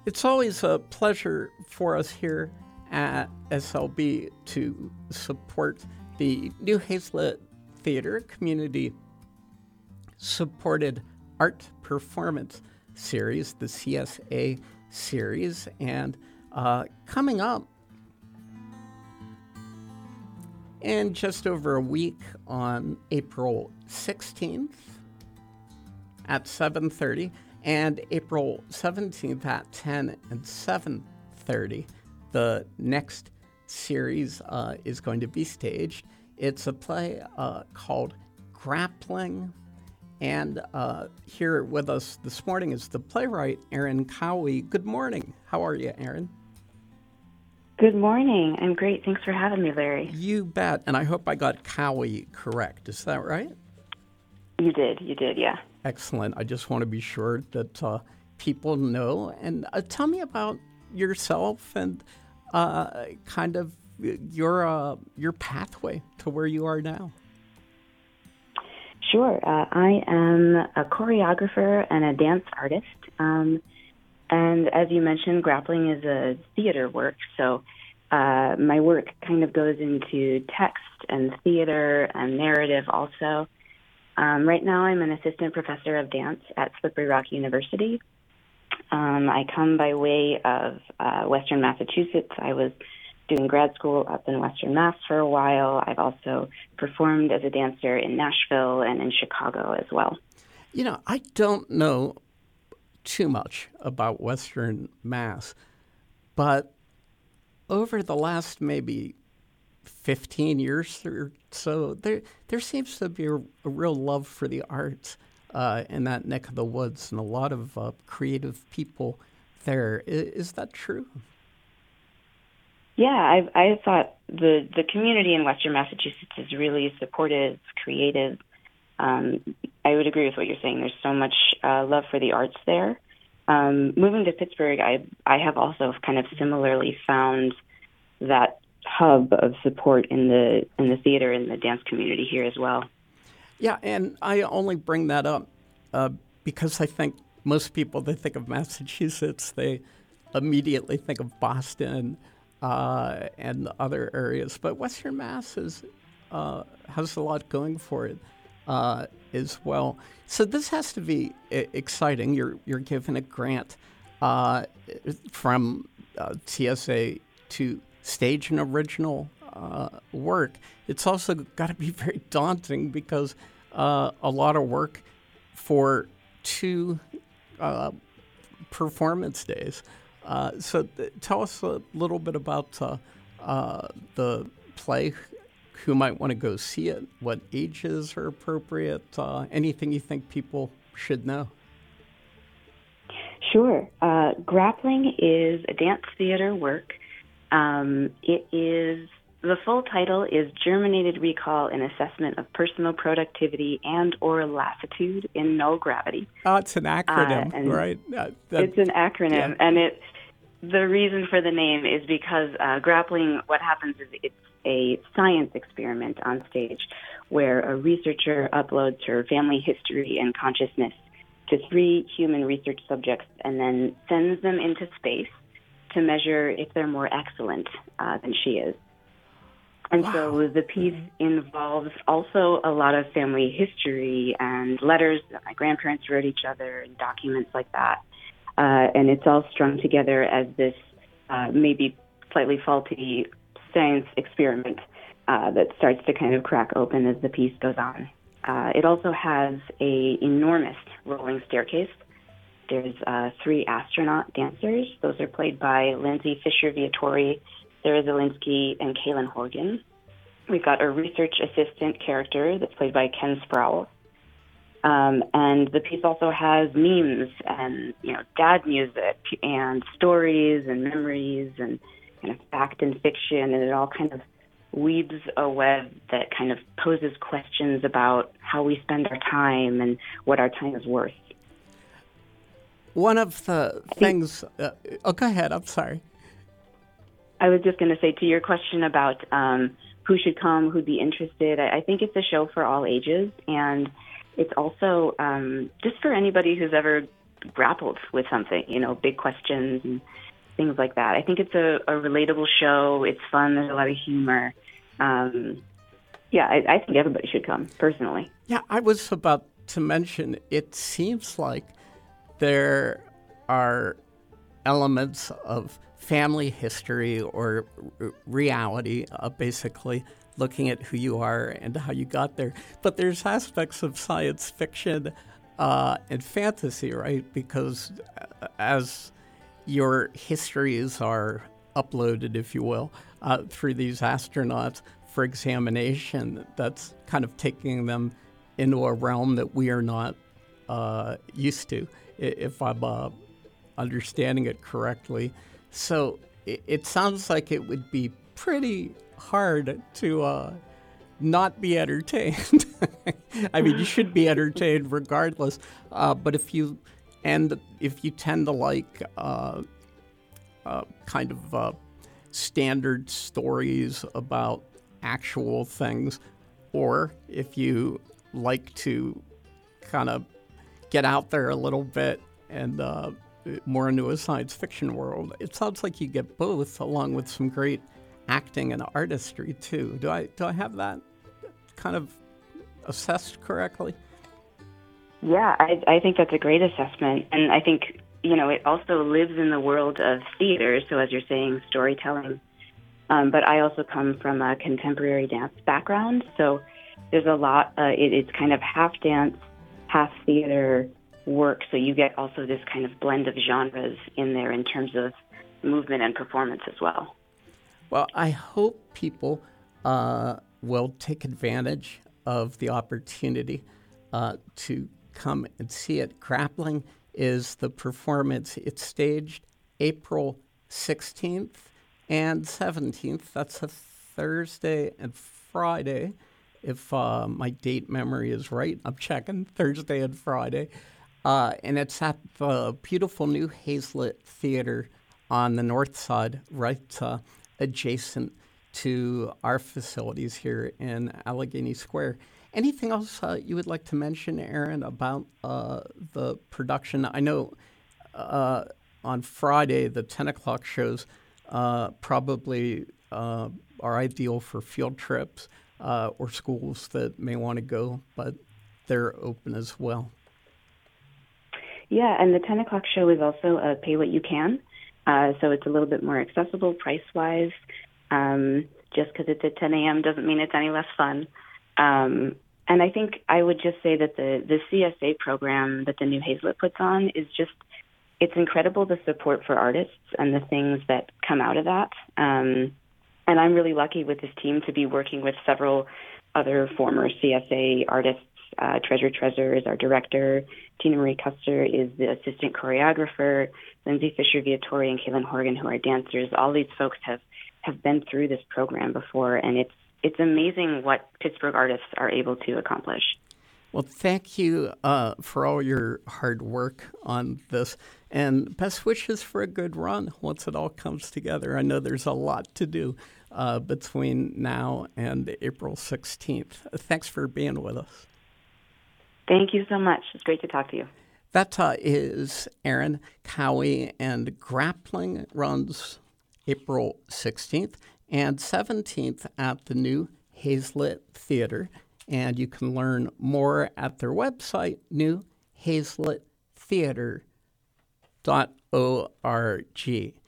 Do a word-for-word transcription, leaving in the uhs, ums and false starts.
It's always a pleasure for us here at S L B to support the New Hazlet Theater Community Supported Art Performance Series, the C S A series. And uh, coming up in just over a week on April sixteenth at seven thirty, and April seventeenth at ten and seven thirty. The next series uh, is going to be staged. It's a play uh, called Grappling. And uh, here with us this morning is the playwright, Erin Cowie. Good morning. How are you, Erin? Good morning. I'm great. Thanks for having me, Larry. You bet. And I hope I got Cowie correct. Is that right? You did. You did, yeah. Excellent. I just want to be sure that uh, people know. And uh, tell me about yourself and uh, kind of your uh, your pathway to where you are now. Sure. Uh, I am a choreographer and a dance artist. Um, and as you mentioned, Grappling is a theater work. So uh, my work kind of goes into text and theater and narrative also. Um, right now, I'm an assistant professor of dance at Slippery Rock University. Um, I come by way of uh, Western Massachusetts. I was doing grad school up in Western Mass for a while. I've also performed as a dancer in Nashville and in Chicago as well. You know, I don't know too much about Western Mass, but over the last maybe fifteen years or so, there there seems to be a, a real love for the arts uh, in that neck of the woods, and a lot of uh, creative people there. Is, is that true? Yeah, I I thought the the community in Western Massachusetts is really supportive, creative. Um, I would agree with what you're saying. There's so much uh, love for the arts there. Um, moving to Pittsburgh, I I have also kind of similarly found that hub of support in the in the theater and the dance community here as well. Yeah, and I only bring that up uh, because I think most people that think of Massachusetts, they immediately think of Boston uh, and other areas. But Western Mass is, uh, has a lot going for it uh, as well. So this has to be I- exciting. You're you're given a grant uh, from uh, T S A to stage an original uh, work. It's also got to be very daunting because uh, a lot of work for two uh, performance days. Uh, so th- tell us a little bit about uh, uh, the play, who might want to go see it, what ages are appropriate, uh, anything you think people should know. Sure. Uh, Grappling is a dance theater work. Um, it is, the full title is Germinated Recall and Assessment of Personal Productivity and or Lassitude in Null Gravity. Oh, it's an acronym, uh, right? Uh, that, it's an acronym, yeah. and it the reason for the name is because uh, Grappling, what happens is it's a science experiment on stage where a researcher uploads her family history and consciousness to three human research subjects and then sends them into space to measure if they're more excellent uh, than she is. And wow. So the piece involves also a lot of family history and letters that my grandparents wrote each other and documents like that. Uh, and it's all strung together as this uh, maybe slightly faulty science experiment uh, that starts to kind of crack open as the piece goes on. Uh, it also has a enormous rolling staircase. There's uh, three astronaut dancers. Those are played by Lindsay Fisher-Viatori, Sarah Zielinski, and Kaylin Horgan. We've got a research assistant character that's played by Ken Sproul. Um, and the piece also has memes and, you know, dad music and stories and memories and kind of fact and fiction, and it all kind of weaves a web that kind of poses questions about how we spend our time and what our time is worth. One of the things... Uh, oh, go ahead. I'm sorry. I was just going to say, to your question about um, who should come, who'd be interested, I, I think it's a show for all ages, and it's also um, just for anybody who's ever grappled with something, you know, big questions and things like that. I think it's a, a relatable show. It's fun. There's a lot of humor. Um, yeah, I, I think everybody should come, personally. Yeah, I was about to mention, it seems like there are elements of family history or r- reality, uh, basically looking at who you are and how you got there. But there's aspects of science fiction uh, and fantasy, right? Because as your histories are uploaded, if you will, uh, through these astronauts for examination, that's kind of taking them into a realm that we are not uh, used to, if I'm uh, understanding it correctly. So it, it sounds like it would be pretty hard to uh, not be entertained. I mean, you should be entertained regardless. Uh, but if you and if you tend to like uh, uh, kind of uh, standard stories about actual things, or if you like to kind of get out there a little bit and uh, more into a science fiction world, it sounds like you get both, along with some great acting and artistry too. Do I do I have that kind of assessed correctly? Yeah, I, I think that's a great assessment. And I think, you know, it also lives in the world of theater. So as you're saying, storytelling. Um, but I also come from a contemporary dance background. So there's a lot, uh, it, it's kind of half dance, half theater work. So you get also this kind of blend of genres in there in terms of movement and performance as well. Well, I hope people uh, will take advantage of the opportunity uh, to come and see it. Grappling is the performance. It's staged April sixteenth and seventeenth. That's a Thursday and Friday. If uh, my date memory is right, I'm checking Thursday and Friday. Uh, and it's at the beautiful new Hazlitt Theater on the north side, right uh, adjacent to our facilities here in Allegheny Square. Anything else uh, you would like to mention, Aaron, about uh, the production? I know uh, on Friday, the ten o'clock shows uh, probably uh, are ideal for field trips uh, or schools that may want to go, but they're open as well. Yeah, and the ten o'clock show is also a pay what you can. Uh, so it's a little bit more accessible price-wise. Um, just because it's at ten a.m. doesn't mean it's any less fun. Um, and I think I would just say that the, the C S A program that the New Hazlitt puts on is just, it's incredible, the support for artists and the things that come out of that. Um, and I'm really lucky with this team to be working with several other former C S A artists. Uh, Treasure Treasure is our director. Tina Marie Custer is the assistant choreographer. Lindsay Fisher-Viatori and Kaylin Horgan, who are dancers. All these folks have, have been through this program before, and it's it's amazing what Pittsburgh artists are able to accomplish. Well, thank you uh, for all your hard work on this, and best wishes for a good run once it all comes together. I know there's a lot to do uh, between now and April sixteenth. Thanks for being with us. Thank you so much. It's great to talk to you. That uh, is Erin Cowie, and Grappling runs April sixteenth and seventeenth at the New Hazlitt Theater. And you can learn more at their website, new hazlitt theater dot org.